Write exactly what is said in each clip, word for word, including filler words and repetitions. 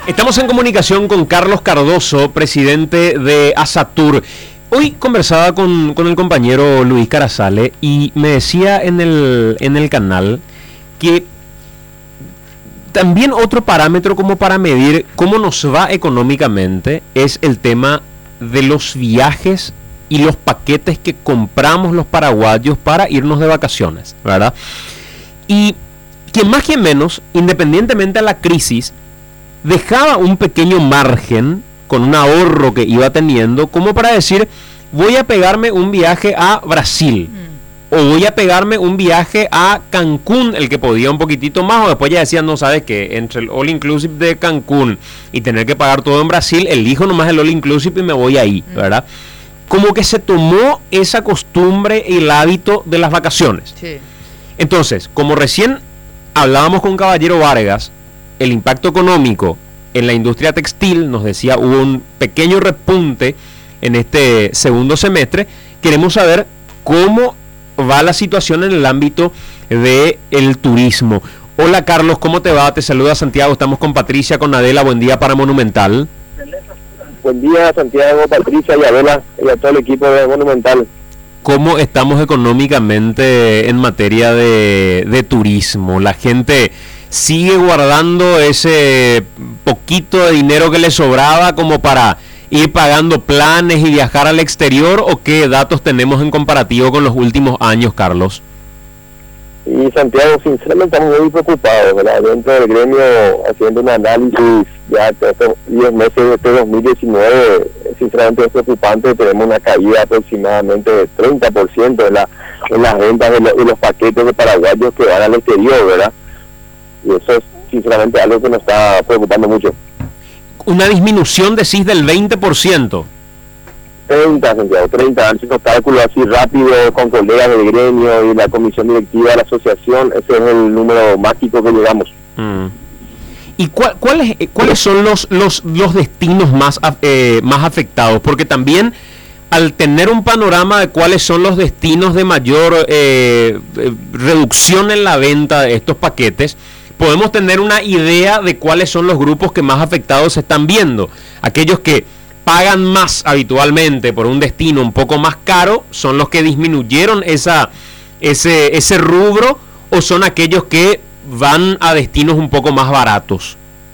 Estamos en comunicación con Carlos Cardoso, presidente de ASATUR. Hoy conversaba con, con el compañero Luis Carazale y me decía en el, en el canal que también otro parámetro como para medir cómo nos va económicamente es el tema de los viajes y los paquetes que compramos los paraguayos para irnos de vacaciones, ¿verdad? Y quien más quien menos, independientemente a la crisis, dejaba un pequeño margen con un ahorro que iba teniendo como para decir, voy a pegarme un viaje a Brasil mm. o voy a pegarme un viaje a Cancún, el que podía un poquitito más, o después ya decían, no, sabes que entre el all inclusive de Cancún y tener que pagar todo en Brasil, elijo nomás el all inclusive y me voy ahí, mm. ¿verdad? Como que se tomó esa costumbre y el hábito de las vacaciones. Sí. Entonces, como recién hablábamos con Caballero Vargas, el impacto económico en la industria textil, nos decía, hubo un pequeño repunte en este segundo semestre. Queremos saber cómo va la situación en el ámbito del turismo. Hola Carlos, ¿cómo te va? Te saluda Santiago, estamos con Patricia, con Adela, buen día para Monumental. Buen día Santiago, Patricia y Adela y a todo el equipo de Monumental. ¿Cómo estamos económicamente en materia de, de turismo? La gente sigue guardando ese poquito de dinero que le sobraba como para ir pagando planes y viajar al exterior, ¿o qué datos tenemos en comparativo con los últimos años, Carlos? Y Santiago, sinceramente estamos muy preocupados, ¿verdad? Dentro del gremio, haciendo un análisis ya de estos diez meses de este dos mil diecinueve, sinceramente es preocupante. Tenemos una caída aproximadamente de treinta por ciento en, la, en las ventas de, lo, de los paquetes de paraguayos que van al exterior, ¿verdad? Y eso es sinceramente algo que nos está preocupando mucho. Una disminución, decís, del veinte por ciento. treinta, Santiago, treinta, han sido cálculos así rápido con colegas del gremio y la comisión directiva de la asociación. Ese es el número mágico que llegamos. Mm. ¿Y cuál, cuáles cuáles son los los los destinos más eh, más afectados? Porque también, al tener un panorama de cuáles son los destinos de mayor eh, reducción en la venta de estos paquetes, podemos tener una idea de cuáles son los grupos que más afectados se están viendo. Aquellos que pagan más habitualmente por un destino un poco más caro, ¿son los que disminuyeron esa ese ese rubro, o son aquellos que van a destinos un poco más baratos?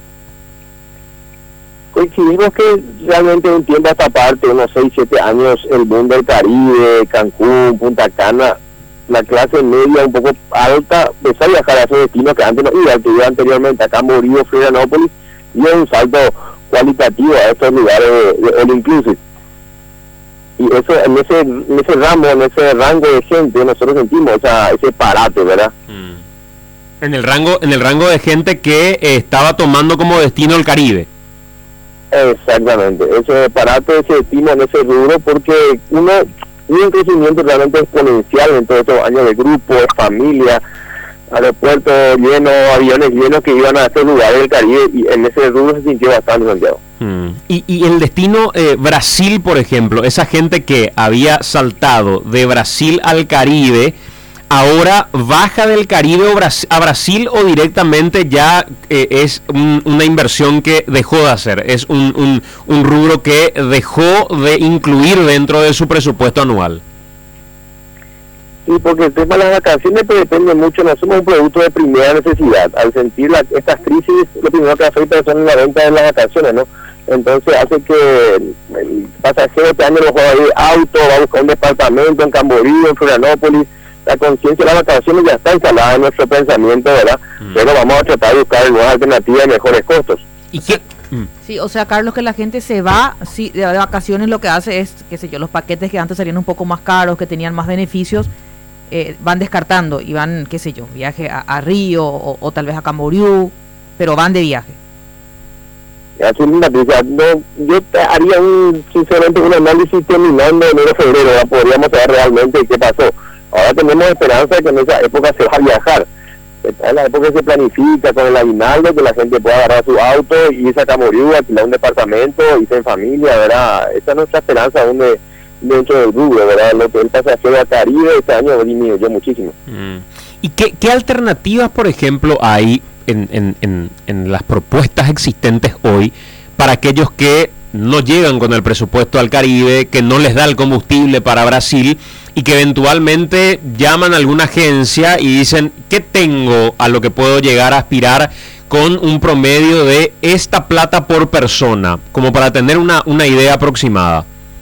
Coincidimos que realmente en tiempo a esta parte, unos seis, siete años, el boom del Caribe, Cancún, Punta Cana, la clase media un poco alta empezó a viajar a esos destinos que antes no iba, que iba anteriormente acá en Morillo, Florianópolis, y es un salto cualitativo a estos lugares de, de all inclusive. Y eso, en ese en ese ramo, en ese rango de gente, nosotros sentimos esa, ese parate, ¿verdad? Mm. En el rango en el rango de gente que eh, estaba tomando como destino el Caribe. Exactamente, ese parate se estima en ese rubro porque uno hubo un crecimiento realmente exponencial en todos estos años de grupo, de familia, aeropuertos llenos, aviones llenos que iban a estos lugares del Caribe, y en ese rubro se sintió bastante, Santiago. Hmm. Y, y el destino eh, Brasil, por ejemplo, esa gente que había saltado de Brasil al Caribe, ahora baja del Caribe a Brasil, o directamente ya eh, es un, una inversión que dejó de hacer, es un, un, un rubro que dejó de incluir dentro de su presupuesto anual. Sí, porque el tema de las vacaciones pues, depende mucho, no somos un producto de primera necesidad. Al sentir la, estas crisis, lo primero que afecta son la venta de las vacaciones, ¿no? Entonces hace que el pasajero este año va a ir auto, va a buscar un departamento en Camboriú, en Florianópolis. La conciencia de las vacaciones ya está instalada en nuestro pensamiento, ¿verdad? Mm. Pero vamos a tratar de buscar nuevas alternativas y mejores costos. ¿Y qué? Sí, o sea, Carlos, que la gente se va sí, de vacaciones, lo que hace es, qué sé yo, los paquetes que antes salían un poco más caros, que tenían más beneficios, eh, van descartando y van, qué sé yo, viaje a, a Río o, o tal vez a Camboriú, pero van de viaje. Así es, Patricia, no, yo haría un, sinceramente un análisis terminando enero febrero, ¿verdad? Podríamos saber realmente qué pasó. Ahora tenemos esperanza de que en esa época se va a viajar. En la época se planifica con el aguinaldo, que la gente pueda agarrar su auto y irse a Camboriú, alquilar un departamento, irse en familia, ¿verdad? Esa es nuestra esperanza aún de, dentro del rubro, ¿verdad? Lo que el pasajero a Caribe este año disminuyó muchísimo. Mm. ¿Y qué, qué alternativas, por ejemplo, hay en, en, en, en las propuestas existentes hoy para aquellos que no llegan con el presupuesto al Caribe, que no les da el combustible para Brasil y que eventualmente llaman a alguna agencia y dicen, ¿qué tengo a lo que puedo llegar a aspirar con un promedio de esta plata por persona? Como para tener una, una idea aproximada.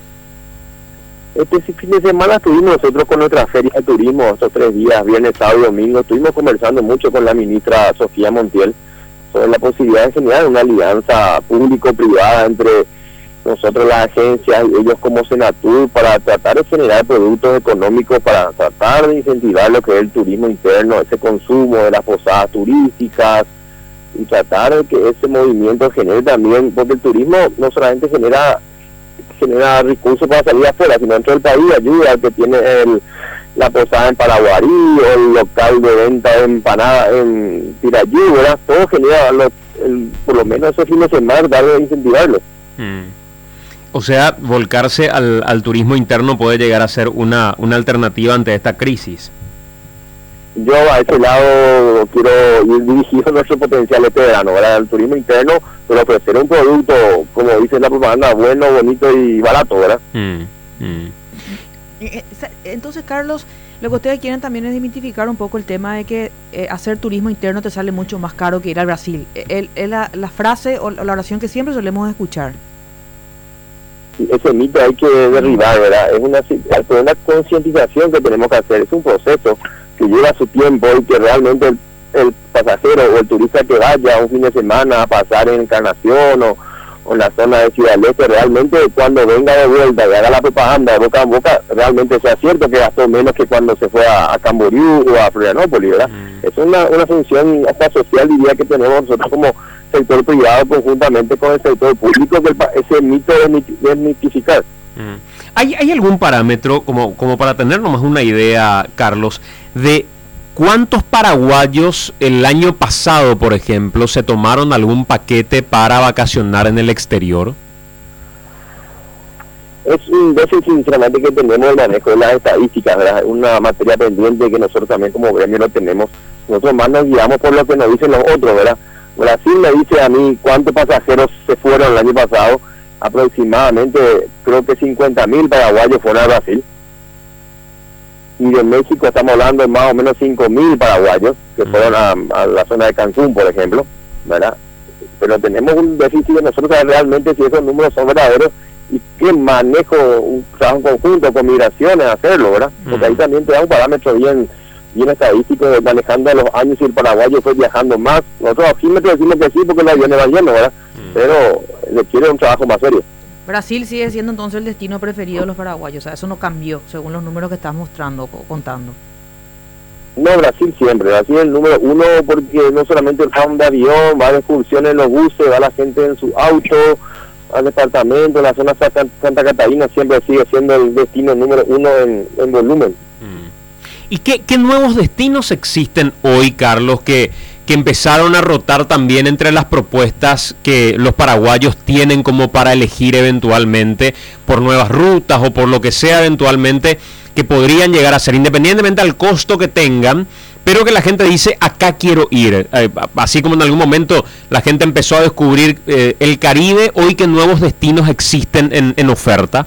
Este fin de semana estuvimos nosotros con nuestra feria de turismo, estos tres días, viernes, sábado y domingo. Estuvimos conversando mucho con la ministra Sofía Montiel sobre la posibilidad de generar una alianza público-privada entre nosotros, las agencias, y ellos como Senatur, para tratar de generar productos económicos, para tratar de incentivar lo que es el turismo interno, ese consumo de las posadas turísticas, y tratar de que ese movimiento genere también, porque el turismo no solamente genera genera recursos para salir afuera, sino dentro del país ayuda al que tiene el, la posada en Paraguarí o el local de venta de empanada en Pirayú, ¿verdad? Todo genera, los, el, por lo menos esos fines de semana, dar de incentivarlo. Mm. O sea, volcarse al, al turismo interno puede llegar a ser una, una alternativa ante esta crisis. Yo a ese lado quiero ir dirigido nuestro potencial este verano, ¿verdad? El turismo interno, pero ofrecer un producto, como dice la propaganda, bueno, bonito y barato, ¿verdad? Mm, mm. Entonces, Carlos, lo que ustedes quieren también es desmitificar un poco el tema de que eh, hacer turismo interno te sale mucho más caro que ir al Brasil. Es la, la frase o la oración que siempre solemos escuchar. Ese mito hay que derribar, ¿verdad? Es una, es una concientización que tenemos que hacer, es un proceso que lleva su tiempo y que realmente el, el pasajero o el turista que vaya un fin de semana a pasar en Encarnación o, o en la zona de Ciudad del Este, realmente cuando venga de vuelta y haga la propaganda de boca a boca, realmente sea cierto que gastó menos que cuando se fue a, a Camboriú o a Florianópolis, ¿verdad? Mm. Es una, una función hasta social, diría, que tenemos nosotros como sector privado conjuntamente con el sector público, que el, ese mito de desmitificar. Mm. ¿Hay, ¿Hay algún parámetro, como, como para tener nomás una idea, Carlos, de cuántos paraguayos el año pasado, por ejemplo, se tomaron algún paquete para vacacionar en el exterior? Es un déficit, sinceramente, que tenemos el manejo de las estadísticas, ¿verdad? Una materia pendiente que nosotros también como gremio lo tenemos. Nosotros más nos guiamos por lo que nos dicen los otros, ¿verdad? Brasil me dice a mí cuántos pasajeros se fueron el año pasado. Aproximadamente, creo que cincuenta mil paraguayos fueron a Brasil. Y de México estamos hablando de más o menos cinco mil paraguayos que fueron a, a la zona de Cancún, por ejemplo, ¿verdad? Pero tenemos un déficit de nosotros saber realmente si esos números son verdaderos y qué manejo, un trabajo en conjunto con migraciones, hacerlo, ¿verdad? Porque ahí también te da un parámetro bien bien estadístico de manejando los años y el paraguayo fue viajando más. Nosotros aquí me decimos que sí porque los aviones van llenos, ¿verdad? Mm. Pero requiere un trabajo más serio. Brasil sigue siendo entonces el destino preferido de los paraguayos, o sea, eso no cambió según los números que estás mostrando, contando. No, Brasil siempre, Brasil es el número uno porque no solamente van de avión, va de excursiones en los buses, va la gente en su auto, al departamento, en la zona de Santa Catarina siempre sigue siendo el destino número uno en, en volumen. Mm. ¿Y qué, qué nuevos destinos existen hoy, Carlos, que, que empezaron a rotar también entre las propuestas que los paraguayos tienen como para elegir eventualmente por nuevas rutas o por lo que sea eventualmente que podrían llegar a ser, independientemente al costo que tengan, pero que la gente dice, acá quiero ir? Eh, así como en algún momento la gente empezó a descubrir eh, el Caribe, hoy qué nuevos destinos existen en, en oferta.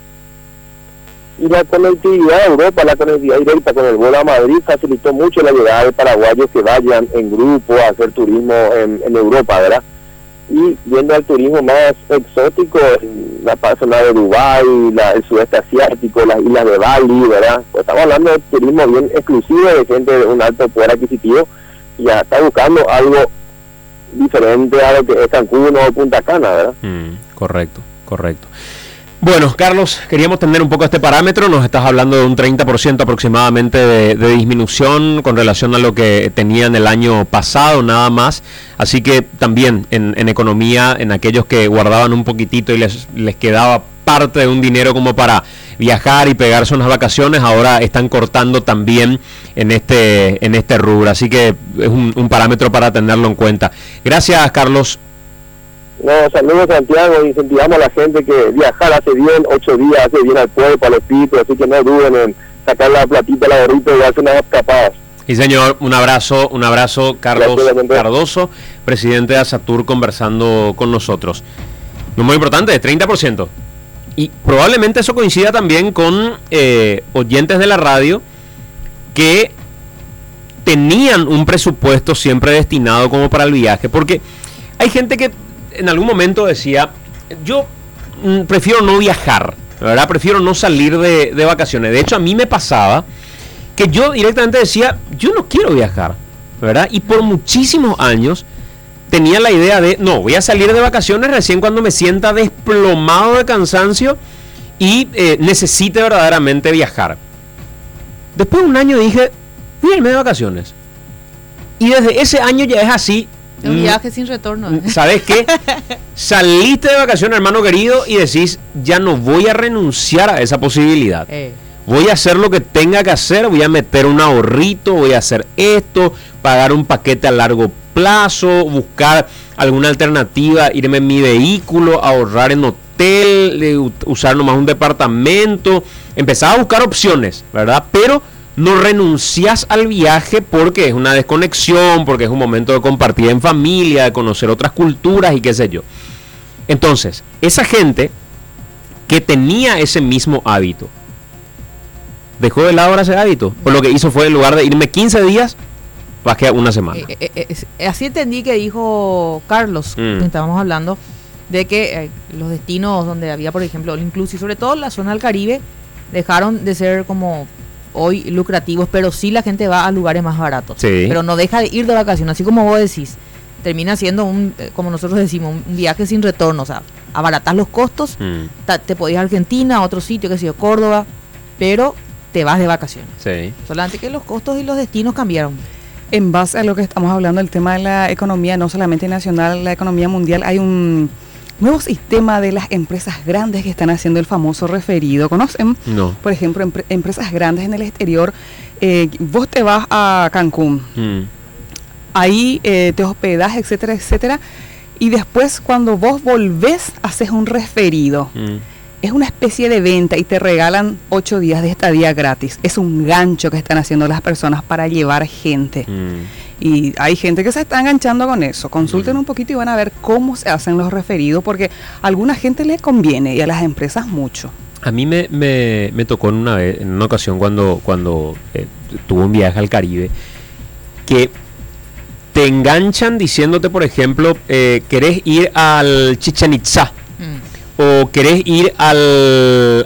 Y la conectividad a Europa, la conectividad directa con el vuelo a Madrid facilitó mucho la llegada de paraguayos que vayan en grupo a hacer turismo en, en Europa, ¿verdad? Y yendo al turismo más exótico, la zona de Dubái, la, el sudeste asiático, las islas de Bali, ¿verdad? Pues estamos hablando de turismo bien exclusivo, de gente de un alto poder adquisitivo, y ya está buscando algo diferente a lo que es Cancún o Punta Cana, ¿verdad? Mm, correcto, correcto. Bueno, Carlos, queríamos tener un poco este parámetro. Nos estás hablando de un treinta por ciento aproximadamente de, de disminución con relación a lo que tenían el año pasado, nada más. Así que también en, en economía, en aquellos que guardaban un poquitito y les, les quedaba parte de un dinero como para viajar y pegarse unas vacaciones, ahora están cortando también en este, en este rubro. Así que es un, un parámetro para tenerlo en cuenta. Gracias, Carlos. No, saludos Santiago, incentivamos a la gente que viajar hace bien, ocho días hace bien al cuerpo, al espíritu, así que no duden en sacar la platita, la gorrita y darse unas escapadas. Y señor, un abrazo, un abrazo, Carlos Cardoso, presidente de Asatur, conversando con nosotros. No muy importante, treinta por ciento. Y probablemente eso coincida también con eh, oyentes de la radio que tenían un presupuesto siempre destinado como para el viaje, porque hay gente que en algún momento decía, yo mm, prefiero no viajar, ¿verdad? Prefiero no salir de, de vacaciones. De hecho, a mí me pasaba que yo directamente decía, yo no quiero viajar, ¿verdad? Y por muchísimos años tenía la idea de, no, voy a salir de vacaciones recién cuando me sienta desplomado de cansancio y eh, necesite verdaderamente viajar. Después de un año dije, voy a irme de vacaciones. Y desde ese año ya es así. Un viaje sin retorno. ¿eh? ¿Sabes qué? Saliste de vacaciones, hermano querido, y decís, ya no voy a renunciar a esa posibilidad. Eh. Voy a hacer lo que tenga que hacer, voy a meter un ahorrito, voy a hacer esto, pagar un paquete a largo plazo, buscar alguna alternativa, irme en mi vehículo, ahorrar en hotel, usar nomás un departamento, empezar a buscar opciones, ¿verdad? Pero no renuncias al viaje porque es una desconexión, porque es un momento de compartir en familia, de conocer otras culturas y qué sé yo. Entonces, esa gente que tenía ese mismo hábito, dejó de lado ahora ese hábito. Por lo que hizo fue, en lugar de irme quince días, bajé a una semana. Eh, eh, eh, así entendí que dijo Carlos, mm. que estábamos hablando, de que eh, los destinos donde había, por ejemplo, All Inclusive, sobre todo la zona del Caribe, dejaron de ser como hoy lucrativos, pero sí la gente va a lugares más baratos. Sí. Pero no deja de ir de vacaciones, así como vos decís. Termina siendo un, eh, como nosotros decimos, un viaje sin retorno. O sea, abaratas los costos, mm. ta, te podés ir a Argentina, a otro sitio, que sé yo, Córdoba, pero te vas de vacaciones. Sí. Solamente que los costos y los destinos cambiaron. En base a lo que estamos hablando, el tema de la economía, no solamente nacional, la economía mundial, hay un nuevo sistema de las empresas grandes que están haciendo el famoso referido. ¿Conocen? No. Por ejemplo, empre- empresas grandes en el exterior. Eh, vos te vas a Cancún, mm. ahí eh, te hospedas, etcétera, etcétera, y después cuando vos volvés, haces un referido. Mm. Es una especie de venta y te regalan ocho días de estadía gratis. Es un gancho que están haciendo las personas para llevar gente. Mm. Y hay gente que se está enganchando con eso. Consulten mm. un poquito y van a ver cómo se hacen los referidos, porque a alguna gente le conviene y a las empresas mucho. A mí me, me, me tocó en una vez, en una ocasión cuando, cuando eh, tuve un viaje al Caribe, que te enganchan diciéndote, por ejemplo, eh, querés ir al Chichén Itzá. Mm. O querés ir al,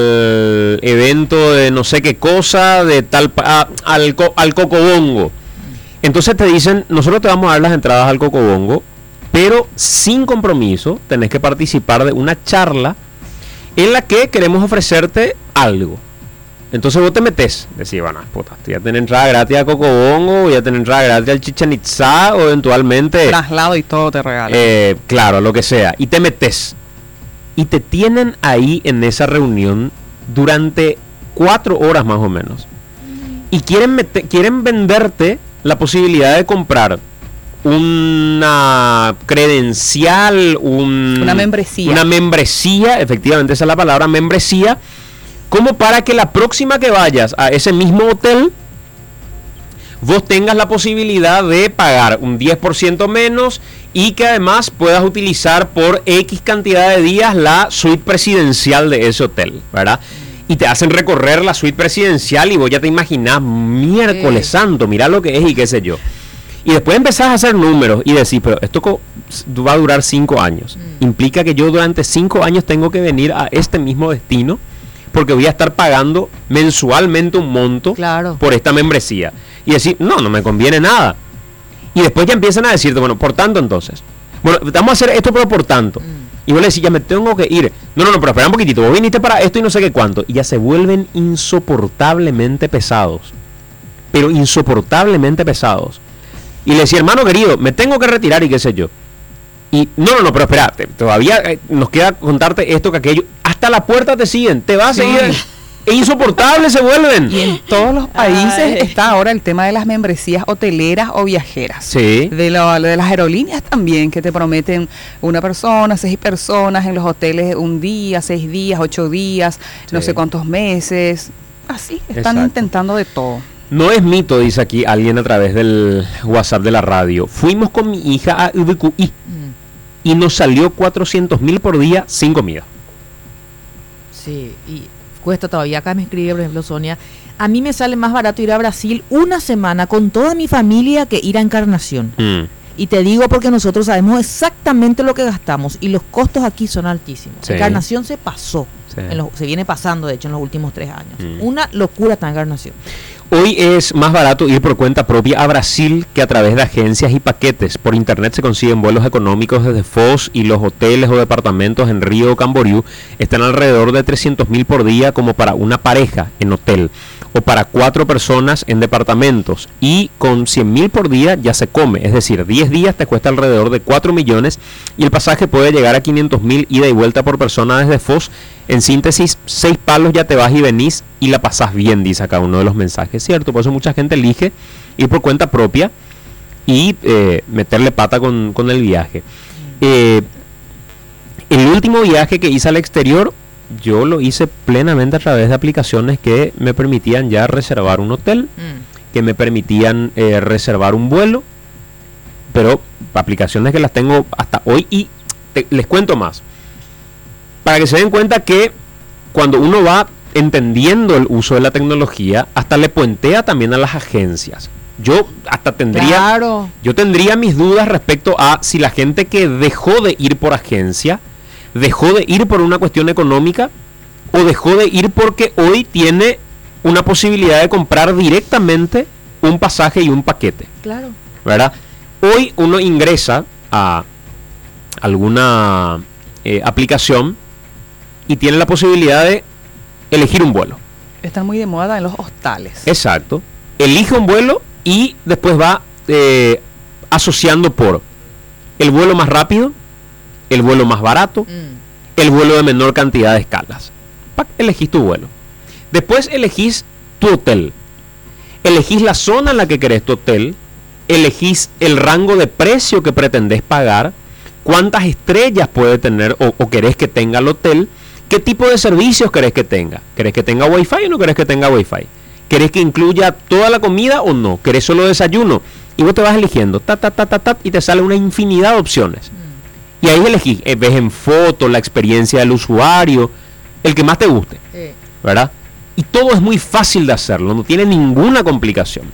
al evento de no sé qué cosa, de tal a, al, al Cocobongo. Entonces te dicen, nosotros te vamos a dar las entradas al Cocobongo, pero sin compromiso, tenés que participar de una charla en la que queremos ofrecerte algo. Entonces vos te metés, decís, bueno, puta, voy a tener entrada gratis a Cocobongo, voy a tener entrada gratis al Chichén Itzá, o eventualmente traslado y todo te regalan. Eh, claro, lo que sea, y te metés. Y te tienen ahí en esa reunión durante cuatro horas más o menos. Y quieren, meter, quieren venderte la posibilidad de comprar una credencial, un, una membresía. Una membresía, efectivamente esa es la palabra, membresía, como para que la próxima que vayas a ese mismo hotel, vos tengas la posibilidad de pagar un diez por ciento menos y que además puedas utilizar por X cantidad de días la suite presidencial de ese hotel, ¿verdad? Y te hacen recorrer la suite presidencial y vos ya te imaginás, miércoles sí. santo, mirá lo que es y qué sé yo. Y después empezás a hacer números y decís, pero esto co- va a durar cinco años. Mm. Implica que yo durante cinco años tengo que venir a este mismo destino porque voy a estar pagando mensualmente un monto claro. por esta membresía. Y decir, no, no me conviene nada. Y después ya empiezan a decirte, bueno, por tanto entonces. Bueno, vamos a hacer esto, pero por tanto. Mm. Y vos le decís, ya me tengo que ir. No, no, no, pero espera un poquitito. Vos viniste para esto y no sé qué cuánto. Y ya se vuelven insoportablemente pesados. Pero insoportablemente pesados. Y le decía, hermano querido, me tengo que retirar y qué sé yo. Y no, no, no, pero espérate. Todavía eh, nos queda contarte esto que aquello. Hasta la puerta te siguen. Te vas a seguir. E insoportables se vuelven. Y en todos los países Ay. está ahora el tema de las membresías hoteleras o viajeras. Sí. De, lo, de las aerolíneas también, que te prometen una persona, seis personas en los hoteles, un día, seis días, ocho días, sí. no sé cuántos meses. Así, están Exacto. intentando de todo. No es mito, dice aquí alguien a través del WhatsApp de la radio. Fuimos con mi hija a U B Q I mm. y nos salió cuatrocientos mil por día sin comida. Sí, y cuesta todavía. Acá me escribe, por ejemplo, Sonia, a mí me sale más barato ir a Brasil una semana con toda mi familia que ir a Encarnación. Mm. Y te digo porque nosotros sabemos exactamente lo que gastamos y los costos aquí son altísimos. Sí. Encarnación se pasó, sí. en los, se viene pasando de hecho en los últimos tres años. Mm. Una locura esta Encarnación. Hoy es más barato ir por cuenta propia a Brasil que a través de agencias y paquetes. Por internet se consiguen vuelos económicos desde Foz y los hoteles o departamentos en Río o Camboriú están alrededor de trescientos mil por día como para una pareja en hotel o para cuatro personas en departamentos, y con cien mil por día ya se come, es decir, diez días te cuesta alrededor de cuatro millones y el pasaje puede llegar a quinientos mil ida y vuelta por persona desde Foz. En síntesis, seis palos ya te vas y venís y la pasás bien, dice acá uno de los mensajes, ¿cierto? Por eso mucha gente elige ir por cuenta propia y eh, meterle pata con, con el viaje. Eh, el último viaje que hice al exterior, yo lo hice plenamente a través de aplicaciones que me permitían ya reservar un hotel, mm. que me permitían eh, reservar un vuelo, pero aplicaciones que las tengo hasta hoy y te, les cuento más. Para que se den cuenta que cuando uno va entendiendo el uso de la tecnología, hasta le puentea también a las agencias. Yo hasta tendría, claro. yo tendría mis dudas respecto a si la gente que dejó de ir por agencia, dejó de ir por una cuestión económica o dejó de ir porque hoy tiene una posibilidad de comprar directamente un pasaje y un paquete. Claro. ¿Verdad? Hoy uno ingresa a alguna eh, aplicación y tiene la posibilidad de elegir un vuelo. Están muy de moda en los hostales. Exacto. Elige un vuelo y después va eh, asociando por el vuelo más rápido, el vuelo más barato, mm. el vuelo de menor cantidad de escalas. ¡Pac! Elegís tu vuelo. Después elegís tu hotel. Elegís la zona en la que querés tu hotel. Elegís el rango de precio que pretendés pagar. Cuántas estrellas puede tener o, o querés que tenga el hotel. ¿Qué tipo de servicios querés que tenga? ¿Querés que tenga wifi o no querés que tenga wifi? ¿Querés que incluya toda la comida o no? ¿Querés solo desayuno? Y vos te vas eligiendo, ta, ta, ta, ta, ta, y te sale una infinidad de opciones. Mm. Y ahí elegís, eh, ves en foto la experiencia del usuario, el que más te guste, sí. ¿verdad? Y todo es muy fácil de hacerlo, no tiene ninguna complicación.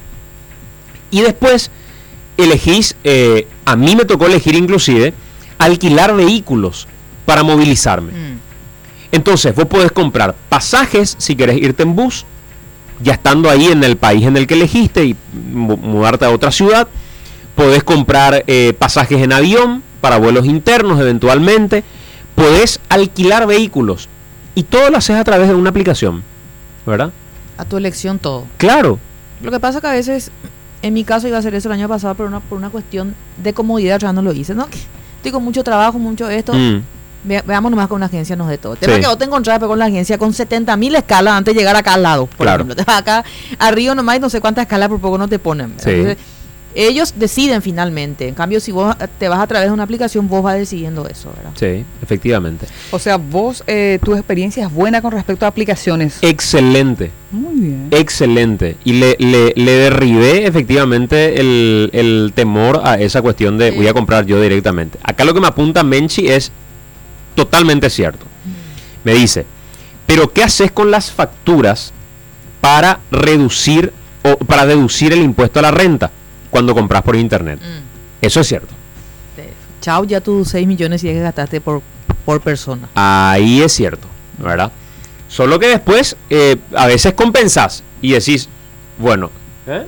Y después elegís, eh, a mí me tocó elegir inclusive, alquilar vehículos para movilizarme. Mm. Entonces vos podés comprar pasajes si querés irte en bus, ya estando ahí en el país en el que elegiste y mudarte a otra ciudad. Podés comprar eh, pasajes en avión para vuelos internos eventualmente. Podés alquilar vehículos y todo lo haces a través de una aplicación, ¿verdad? A tu elección todo. Claro. Lo que pasa que a veces, en mi caso iba a hacer eso el año pasado, pero una, por una cuestión de comodidad ya no lo hice, ¿no? Estoy con mucho trabajo, mucho esto. Mm. Ve, veamos nomás con una agencia nos de todo. El tema sí. que vos te encontrás con la agencia con setenta mil escalas antes de llegar acá al lado. Por claro. ejemplo, te vas acá arriba nomás y no sé cuántas escalas por poco no te ponen. Sí. Entonces, ellos deciden finalmente. En cambio, si vos te vas a través de una aplicación, vos vas decidiendo eso, ¿verdad? Sí, efectivamente. O sea, vos, eh, tu experiencia es buena con respecto a aplicaciones. Excelente. Muy bien. Excelente. Y le, le, le derribé efectivamente el, el temor a esa cuestión de sí. voy a comprar yo directamente. Acá lo que me apunta Menchi es totalmente cierto. Mm. Me dice, pero ¿qué haces con las facturas para reducir o para deducir el impuesto a la renta cuando compras por internet? Mm. Eso es cierto. Chao, ya tus seis millones y que gastaste por, por persona. Ahí es cierto, ¿verdad? Solo que después eh, a veces compensás y decís, bueno, ¿eh?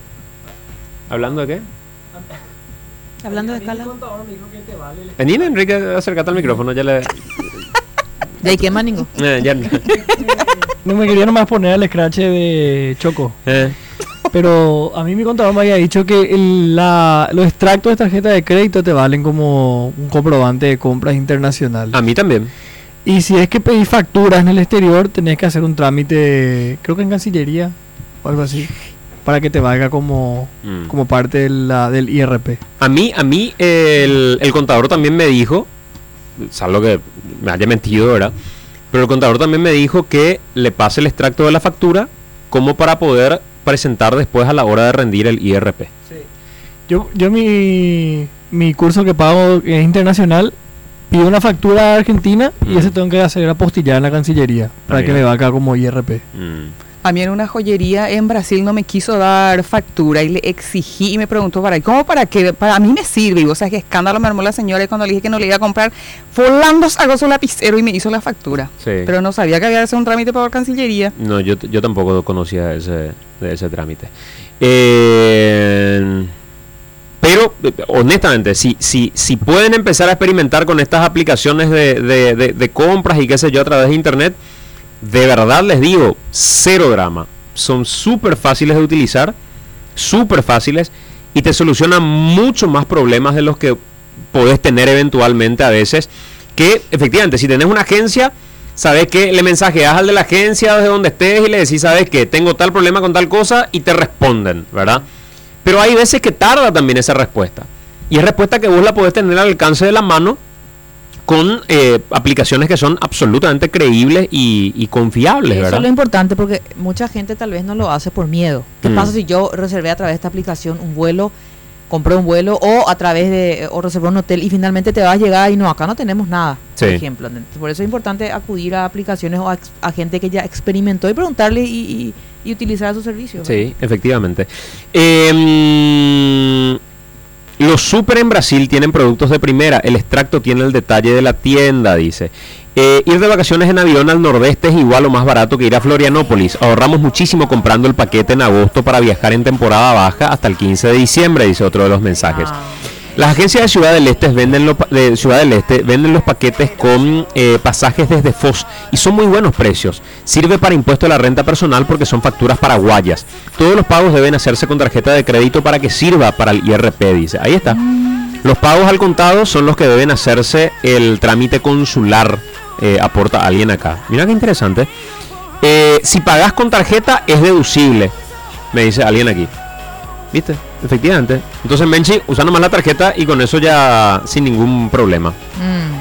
¿Hablando de qué? Hablando de escala. Vení, Enrique, acércate al micrófono, ya le... ¿De qué más, Ningo? Eh, ya... No me quería nomás poner al scratch de Choco. Eh. Pero a mí mi contador me había dicho que el, la, los extractos de tarjeta de crédito te valen como un comprobante de compras internacional. A mí también. Y si es que pedís facturas en el exterior, tenés que hacer un trámite, creo que en Cancillería o algo así, para que te valga como, mm. como parte de la, del I R P. A mí, a mí el, el contador también me dijo, salvo que me haya mentido, ¿verdad? Pero el contador también me dijo que le pase el extracto de la factura como para poder presentar después a la hora de rendir el I R P. Sí. Yo, yo mi, mi curso que pago es internacional, pido una factura a Argentina mm. y ese tengo que hacer apostillar en la Cancillería para ah, que me valga como I R P. Mm. A mí en una joyería en Brasil no me quiso dar factura y le exigí y me preguntó para qué. ¿Cómo para qué? Para mí me sirve. Y, o sea, qué escándalo me armó la señora y cuando le dije que no le iba a comprar, volando sacó su lapicero y me hizo la factura. Sí. Pero no sabía que había que hacer un trámite por Cancillería. No, yo, yo tampoco conocía ese, de ese trámite. Eh, pero, honestamente, si, si, si pueden empezar a experimentar con estas aplicaciones de, de, de, de compras y qué sé yo a través de internet, de verdad les digo, cero drama. Son súper fáciles de utilizar, súper fáciles, y te solucionan mucho más problemas de los que podés tener eventualmente a veces. Que efectivamente, si tenés una agencia, sabes que le mensajeas al de la agencia desde donde estés y le decís, sabes que tengo tal problema con tal cosa, y te responden, ¿verdad? Pero hay veces que tarda también esa respuesta, y es respuesta que vos la podés tener al alcance de la mano con eh, aplicaciones que son absolutamente creíbles y, y confiables, ¿verdad? Eso es lo importante, porque mucha gente tal vez no lo hace por miedo. ¿Qué Mm. pasa si yo reservé a través de esta aplicación un vuelo, compré un vuelo, o a través de, o reservé un hotel y finalmente te va a llegar y no, acá no tenemos nada, Sí. por ejemplo. Por eso es importante acudir a aplicaciones o a, ex- a gente que ya experimentó y preguntarle y, y, y utilizar sus servicios. Sí, efectivamente. Eh, los super en Brasil tienen productos de primera. El extracto tiene el detalle de la tienda, dice. Eh, ir de vacaciones en avión al nordeste es igual o más barato que ir a Florianópolis. Ahorramos muchísimo comprando el paquete en agosto para viajar en temporada baja hasta el quince de diciembre, dice otro de los mensajes. Ah. Las agencias de Ciudad del Este venden, lo, de Ciudad del Este venden los paquetes con eh, pasajes desde Foz y son muy buenos precios. Sirve para impuesto a la renta personal porque son facturas paraguayas. Todos los pagos deben hacerse con tarjeta de crédito para que sirva para el I R P, dice. Ahí está. Los pagos al contado son los que deben hacerse el trámite consular, eh, aporta alguien acá. Mira qué interesante. Eh, si pagas con tarjeta es deducible, me dice alguien aquí. ¿Viste? Efectivamente. Entonces, Menchi, usa nomás la tarjeta y con eso ya sin ningún problema. Mm.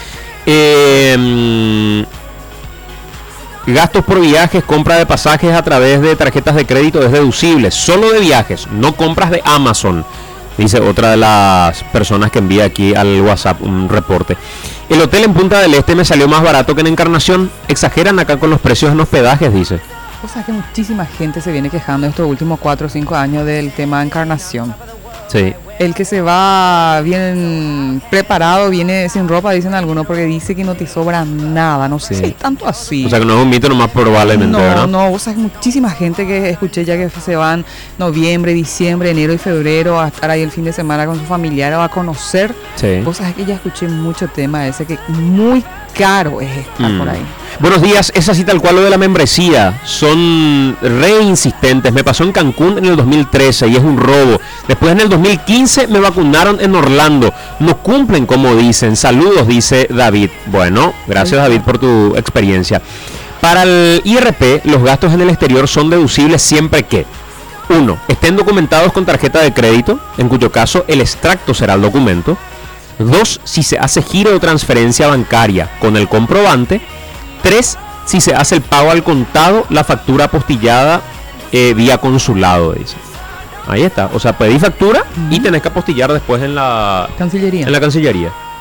Eh, gastos por viajes, compra de pasajes a través de tarjetas de crédito es deducible. Solo de viajes, no compras de Amazon, dice otra de las personas que envía aquí al WhatsApp un reporte. El hotel en Punta del Este me salió más barato que en Encarnación. Exageran acá con los precios en hospedajes, dice. O sea que muchísima gente se viene quejando estos últimos cuatro o cinco años del tema de Encarnación. Sí. El que se va bien preparado viene sin ropa, dicen algunos, porque dice que no te sobra nada. No sé Sí. si es tanto así. O sea que no es un mito nomás probablemente, no, ¿verdad? no, o sea, hay muchísima gente que escuché ya que se van noviembre, diciembre, enero y febrero a estar ahí el fin de semana con su familiar o a conocer. Sí. Vos sabés que ya escuché mucho tema ese, que muy caro es estar Mm. por ahí. Buenos días, es así tal cual lo de la membresía. Son re insistentes. Me pasó en Cancún en el dos mil trece y es un robo. Después en el dos mil quince me vacunaron en Orlando. No cumplen como dicen. Saludos, dice David. Bueno, gracias David por tu experiencia. Para el I R P, los gastos en el exterior son deducibles siempre que uno, estén documentados con tarjeta de crédito, en cuyo caso el extracto será el documento. Dos, si se hace giro o transferencia bancaria con el comprobante. Tres, si se hace el pago al contado, la factura apostillada eh, vía consulado, dice. Ahí está. O sea, pedí factura y tenés que apostillar después en la Cancillería. en la Cancillería.